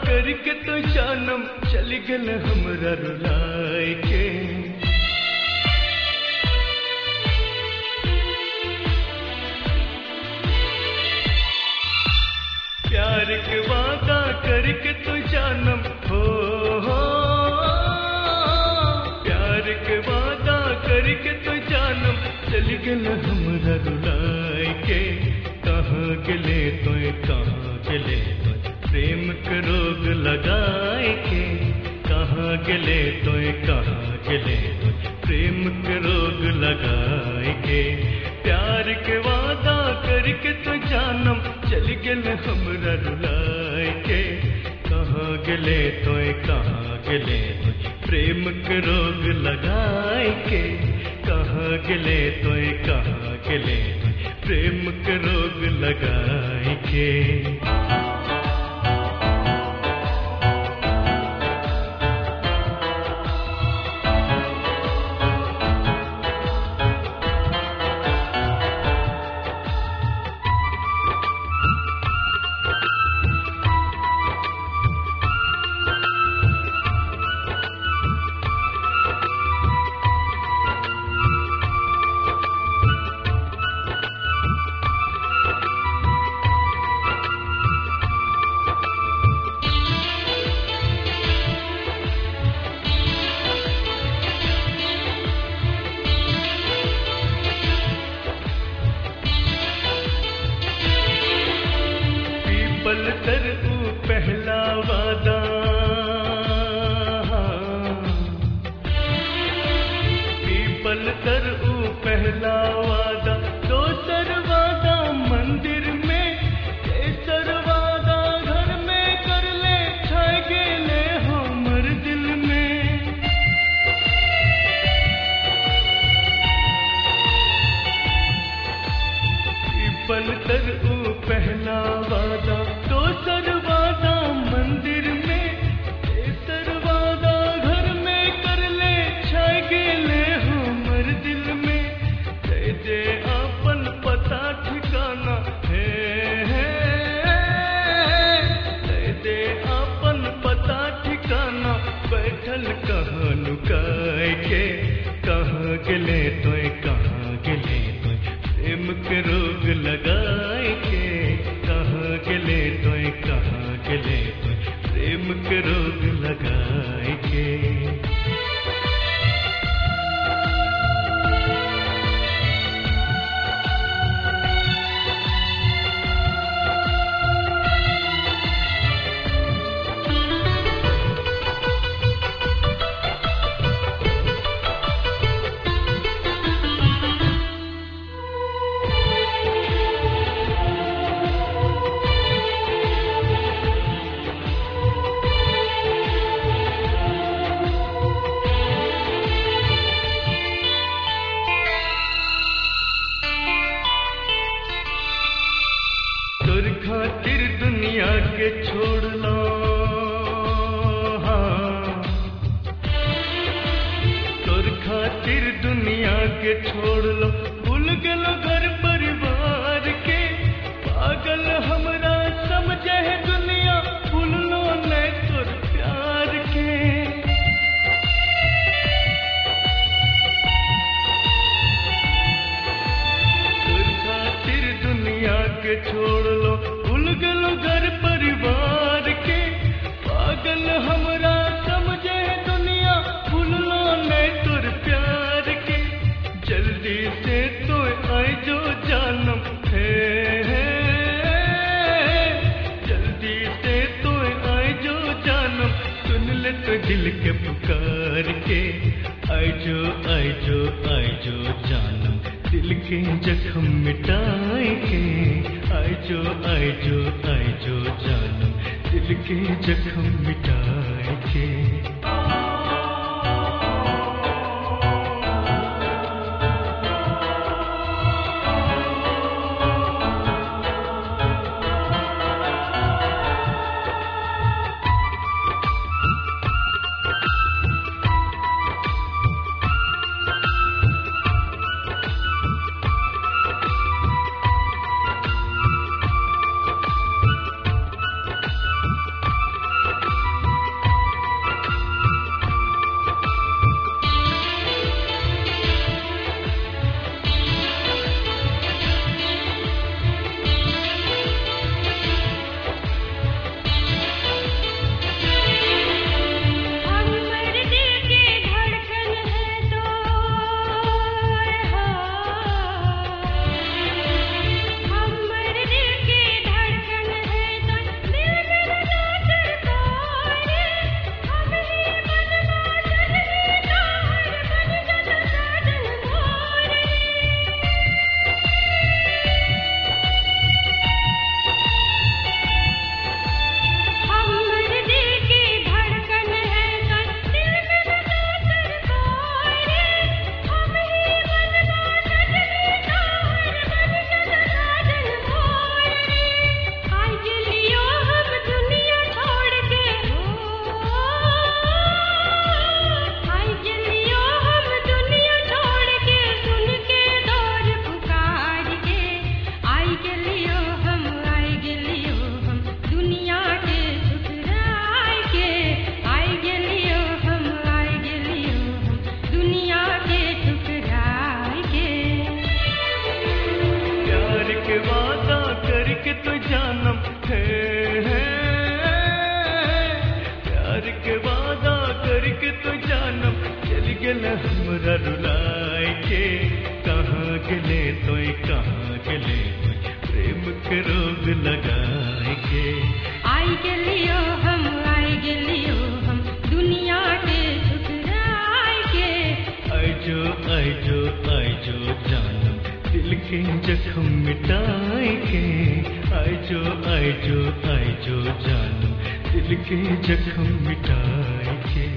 करके तो जानम चली गल हमरा रुलाए के। प्यार के वादा करके तो जानम हो, प्यार के वादा करके तो जानम चली गल हमरा रुलाए के। कहाँ गले तो कहाँ गले तो प्रेम के रोग लगाए के। कहाँ गले तो कहाँ गले तो प्रेम के रोग लगाए के। प्यार के वादा करके तो जानम चली गल हमरा रुलाए के। कहाँ गले तो कहाँ गले तो प्रेम के रोग लगाए के। कहाँ गले तो कहाँ गले तो प्रेम के रोग लगाए के। पल कर पहला वादा, पीपल कर पहला वादा। दोसर वादा मंदिर में, तेसर वादा घर में कर ले छाय गेले हमर दिल में। पीपल कर पहला वादा, दोसर वादा मंदिर में, तेसर वादा घर में कर ले छाय गेले हमर दिल में। दे दे अपन पता ठिकाना है, दे दे अपन पता ठिकाना। बैठल कहाँ लुकाए के। कहाँ गले तो कहाँ गले तो प्रेम के रोग लगाए के। कहाँ गले तो कहाँ गले तो प्रेम के रोग लगाए के। तोर खातिर दुनिया के छोड़लो, हाँ तोर खातिर दुनिया के छोड़लो। भूल गेलो घर परिवार के, पागल हमरा समझे है दुनिया। भूललो नहीं तोर प्यार के। तोर खातिर दुनिया के छोड़लो, भूल गेलो घर परिवार के। पागल हमरा समझे दुनिया, भूललो नहीं तोर प्यार के। जल्दी से तो आए जो जानम है, जल्दी से तो आए जो जानम। सुन ले तो दिल के पुकार के। आए जो आए जो आए जो जानम, दिल के जख्म मिटाए के। आए जो आए जो आए जो जानम, दिल के जख्म मिटाए के। जानम है प्यार के वादा करके तो जानम चल गेल हमरा रुलाए के कहाँ गेले तोय कहाँ गेले तोय प्रेम के रोग लगाए के आई गेलियो हम दुनिया के ठुकराए के आइजो जानम दिल के जख्म मिटाए के आइजो जानम दिल के जख्म मिटाए के